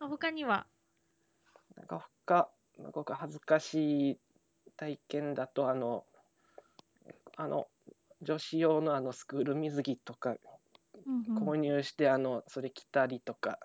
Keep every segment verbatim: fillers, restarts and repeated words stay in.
他にはなんか他、なんか恥ずかしい体験だと、あの、あの、女子用のあのスクール水着とかうんう購ん。 入して、あの、それ着たりとか、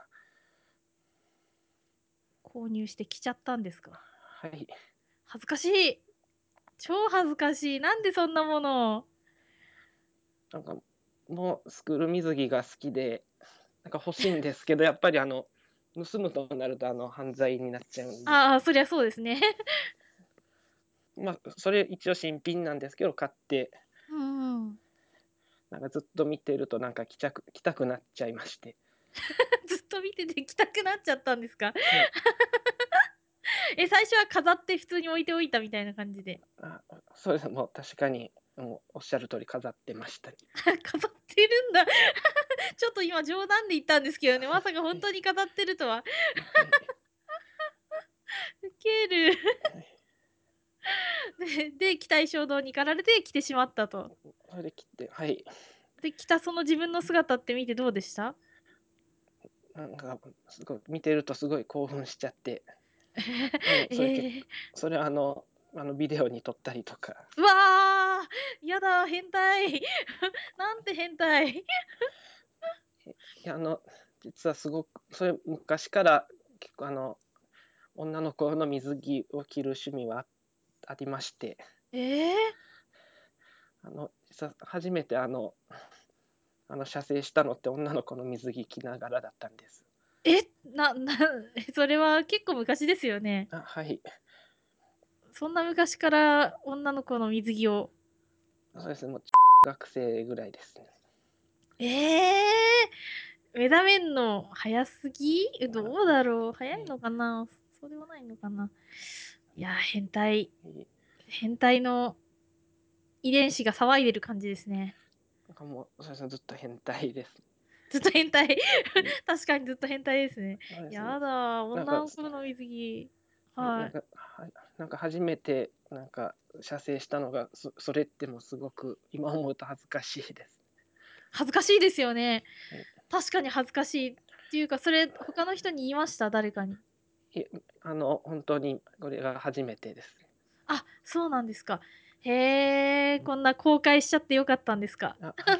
購入して着ちゃったんですか？ はい。 恥ずかしい。超恥ずかしい。なんでそんなものを。 なんか、もうスクール水着が好きで、なんか欲しいんですけど、やっぱりあの、盗むとなるとあの犯罪になっちゃうんで、 ああ、そりゃそうですね。 まあ、それ一応新品なんですけど、買って、 うんうん。 なんかずっと見てるとなんか着ちゃく着たくなっちゃいまして。 ずっと見てて着たくなっちゃったんですか？ はい。 え、最初は飾って普通に置いておいたみたいな感じで。 あ、そうです。もう確かに、もうおっしゃる通り飾ってましたね。 飾ってるんだ。ちょっと今冗談で言ったんですけどね、まさかはい。 本当に飾ってるとは。 はい。 ウケる。 はい。 でで、着たい衝動に駆られて着てしまったと。 それで切って、はい。 で、着たその自分の姿って見てどうでした？ なんか、すごい見てるとすごい興奮しちゃって、あの、それ結ええ。 それあの、あのビデオに撮ったりとか、 うわ、やだ、変態。なんて変態。 いや、あの、実はすごく、それ昔から結構あの、女の子の水着を着る趣味はあありまして、 ええ。 あの、実は初めてあの、あの、射精したのって女の子の水着着ながらだったんです。 え、ななそれは結構昔ですよね。 あ、はい。 そんな昔から女の子の水着を。 そうですね、もう学生ぐらいですね。 ええ！目覚めんの早すぎ？え、どうだろう、早いはい。 のかな？そうでもないのかな？いや、変態はい。 変態の遺伝子が騒いでる感じですね。 なんかもう、そうですね、ずっと変態です。 ずっと変態。 はい。 確かにずっと変態ですね。 そうですね。 やだ、 なんか、 女の子の水着。 はい、なはい。 んか、はなんか初めて、なんか射精したのが、そそれってもすごく今思うと恥ずかしいです。 恥ずかしいですよね。 はい。 確かに恥ずかしい。っていうか、それ他の人に言いました？誰かに。 いえ、あの、本当にこれが初めてです。 あ、そうなんですか。へえ、こんな公開しちゃって良かったんですか？ あ、はい。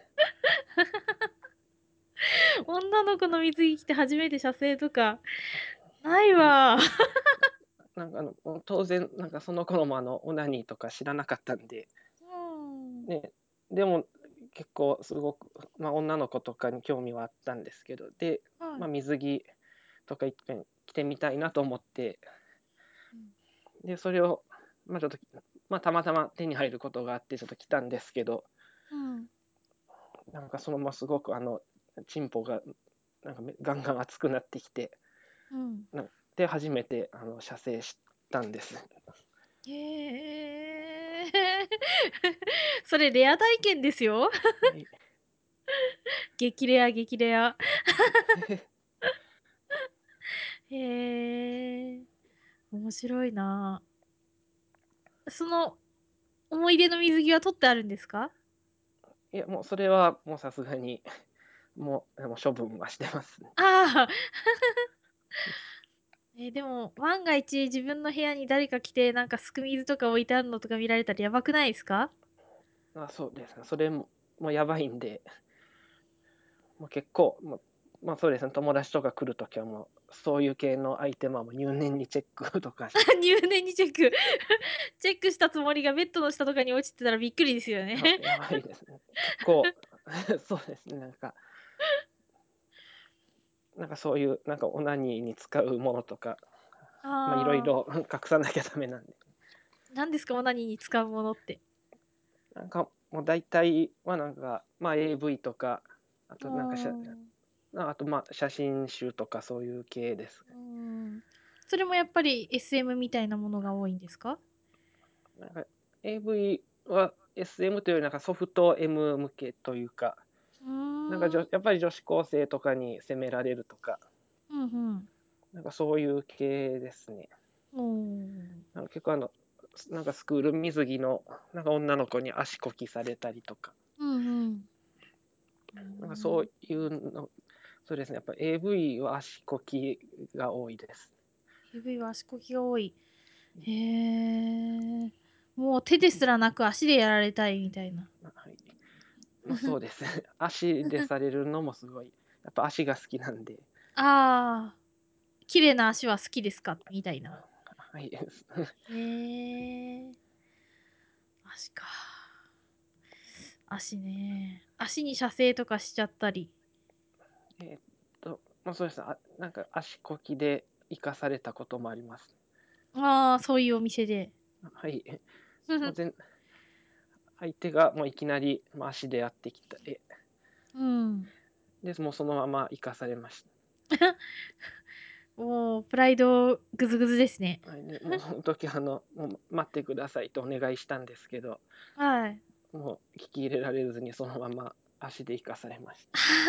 女の子の水着着て初めて射精とか、ないわ。 なんかあの、当然、なんかその頃もあの、オナニーとか知らなかったんで、 うーん。 ね、でも結構すごく、まあ、女の子とかに興味はあったんですけど、で、まあ、 はい。 水着とかいっぺん着てみたいなと思って、 うん。 で、それを、まあ、ちょっと、まあ、たまたま手に入ることがあってちょっと来たんですけど、 うん。 なんかそのまますごくあの、チンポがなんかガンガン熱くなってきて、 うん。 なんで、初めてあの射精したんです。 へえ。それレア体験ですよ。 はい。 激レア激レア。へえ、面白いな。その思い出の水着は取ってあるんですか？ いや、もうそれはもうさすがに、もう、もう処分はしてますね。 ああ。え、でも、万が一自分の部屋に誰か来て、なんかすく水とか置いてあるのとか見られたらやばくないですか？ あ、そうですね。それも、もうやばいんで、もう結構、もう、まあそうですね、友達とか来るときはもう、そういう系のアイテムはもう入念にチェックとかして、 入念にチェック。チェックしたつもりがベッドの下とかに落ちてたらびっくりですよね。 ややばいですね。結構、そうですね、なんか、なんかそういう、なんかオナニーに使うものとか、まあいろいああ、 ろ隠さなきゃダメなんで。 何ですか？オナニーに使うものって。 なんかもう大体はなんか、まあ エーブイ とか、あうーとなんかしゃ、 ん。 あとまあ写真集とかそういう系ですうーね。 ん。それもやっぱり エスエム みたいなものが多いんですか？ なんか エーブイ は エスエム というよりなんかソフト M 向けというか、 うーん。 なんかじょやっぱり女子高生とかに責められるとか、 うんうん。 なんかそういう系ですね。 おお。 なんか結構あの、なんかスクール水着のなんか女の子に足こきされたりとか、 うんうん。うーなんかそうん。 いうのそうですね、やっぱ エーブイ は足こきが多いです。 エーブイ は足こきが多い。へえ。もう手ですらなく足でやられたいみたいな。 ま、はい。ま、そうですね。足でされるのもすごい、やっぱ足が好きなんで。 ああ、綺麗な足は好きですか？みたいな。 はい。 へえ。足か。足ね。足に射精とかしちゃったり。 えっと、ま、そうですね、あ、なんか足こきで行かされたこともあります。 ああ、そういうお店で。 あ、はい。もうぜん相手がもういきなり、ま、足でやってきたえうん。 で、もうそのまま行かされました。 もうプライドぐずぐずですね。 はい、ね、もうその時あの、もう待ってくださいとお願いしたんですけど、 はい。 もう聞き入れられずにそのまま足で行かされました。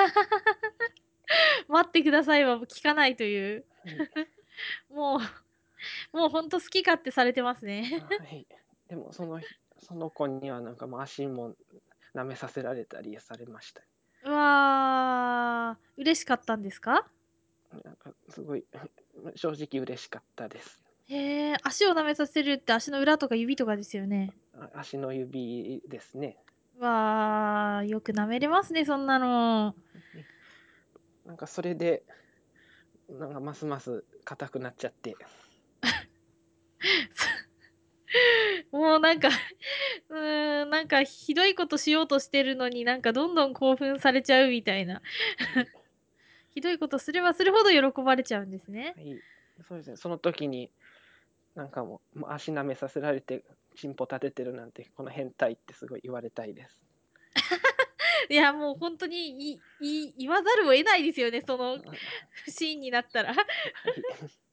待ってくださいは聞かないという。 はい。 もうもうほんと好き勝手されてますあ、 ね。 はい。でもそのひその子にはなんかもう足も舐めさせられたりされました。 うわ、嬉しかったんですか？ なんかすごい正直嬉しかったです。 へえ、足を舐めさせるって足の裏とか指とかですよね？ あ、足の指ですね。 わあ、よく舐めれますね、そんなの。 ね、なんかそれで、なんかますます硬くなっちゃって。 もうなんか、うーん、なんかひどいことしようとしてるのに、なんかどんどん興奮されちゃうみたいな。 はい。 ひどいことすればするほど喜ばれちゃうんですね。 はい。そうですね、その時になんかもう、もう足舐めさせられて、チンポ立ててるなんて、この変態ってすごい言われたいです。 いや、もうほんとに、いい言わざるを得ないですよね、そのあ、 シーンになったら。 はい。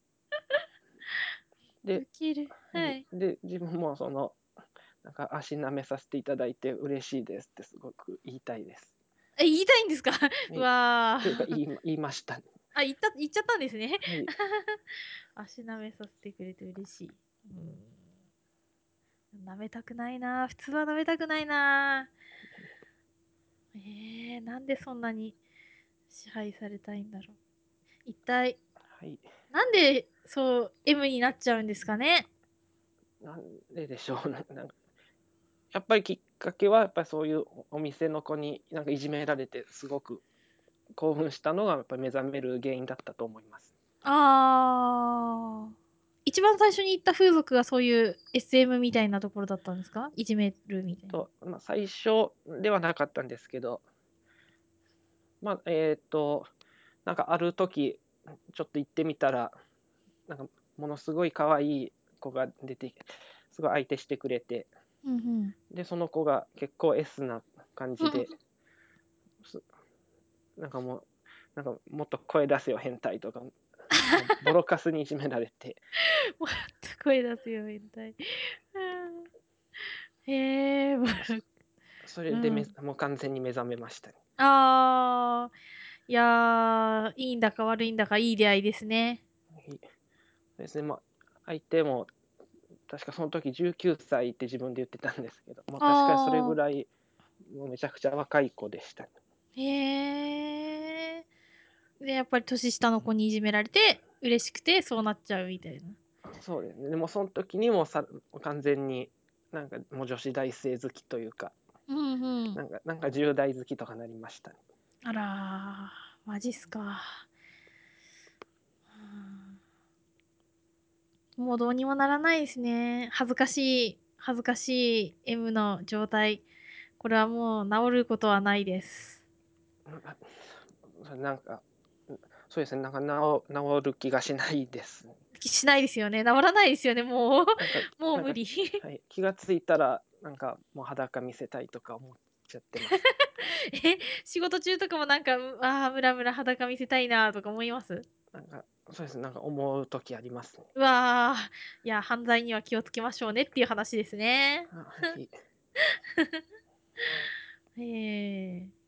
で、 ウケる。 はい。 はい。 で、自分もその、なんか足舐めさせていただいて嬉しいですってすごく言いたいです。 え、言いたいんですか？ はうい。 わ。 というか言いま言いました。 あ、言った言っちゃったんですね。 はい。 足舐めさせてくれて嬉しい。うーん。舐めたくないな、普通は舐めたくないな。ええ、なんでそんなに支配されたいんだろう。一体、 はい。 なんでそう エム になっちゃうんですかね？ なんででしょうね。なんか、やっぱりきっかけは、やっぱりそういうおお店の子になんかいじめられて、すごく興奮したのがやっぱり目覚める原因だったと思います。 ああ。一番最初に行った風俗がそういう エスエム みたいなところだったんですか？いじめるみたいな。 と、まあ、最初ではなかったんですけど、まあ、えっと、なんかある時、ちょっと行ってみたら、なんかものすごい可愛い子が出て、すごい相手してくれて、 うんうん。 で、その子が結構 S な感じで、すなんかもう、なんかもっと声出せよ変態とか、もうボロカスにいじめられて、 もっと声出すよ、変態。ああ。へえ、もそそれでめうん。 もう完全に目覚めましたね。 ああ、いや、いいんだか悪いんだかいい出会いですね。 はい。ですね、まあ、相手も確かその時じゅうきゅうさいって自分で言ってたんですけど、まあ、確かにそれぐああ、 らい、もうめちゃくちゃ若い子でしたね。 へえ。で、やっぱり年下の子にいじめられて、嬉しくてそうなっちゃうみたいな。 そうですね。でもその時にもさ完全に、なんかもう女子大生好きというか、 うんうん。 なんかなんかじゅう代好きとかなりましたね。 あら、マジっすか。もうどうにもならないですね。恥ずかしい恥ずかしい エム の状態。これはもう治ることはないです。 うん、あ、なんか、うん、そうですね、なんか治治る気がしないです。 しないですよね。治らないですよね、もう。 なんかなんか、 もう無理。 はい、気が付いたら、なんかもう裸見せたいとか思っちゃってます。 え、仕事中とかもなんか、うああ、ムラムラ裸見せたいなとか思います？ なんか、そうですね、なんか思う時ありますね。 うわ、いや、犯罪には気をつけましょうねっていう話ですね。 あ、はい。 へえ。